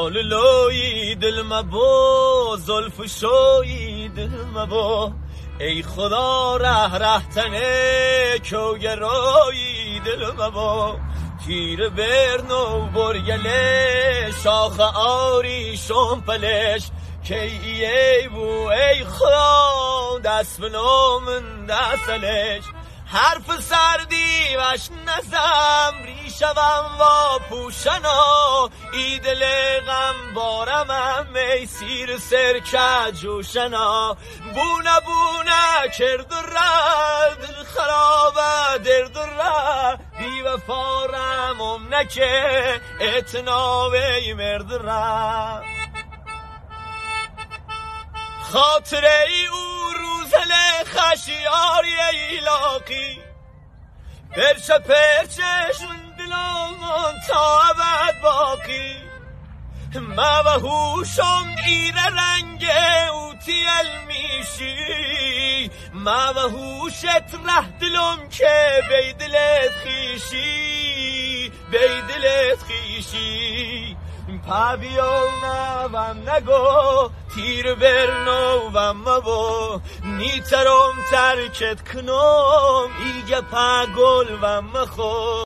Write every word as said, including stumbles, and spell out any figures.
لالولوی دل مبو زلف شوی دل مبو ای خدا ره ره تنه کوگرایی دل مبو تیر برنو برگله شاخ آری شمپلش که ای بو ای خدا دست بنامن دستلش حرف سردی وش نزم ریشم و پوشنا ای دل غم بارم ای سیر سرکه جوشنا بونه بونه کرد و رد دل خرابه درد و رد بی وفارم امنکه اتناوی مرد رد خاطره ای او روزل خشیاری ایلاقی پرچه پرچش من دلمان تا ابد باقی ما و هوشم ایره رنگ اوتی المیشی ما و هوشت ره دلم که بی دلت خیشی بی دلت خیشی پاویونه وم نگو تیر برنو وم مبو نیترم ترکت کنم ایگه پا گل وم مخو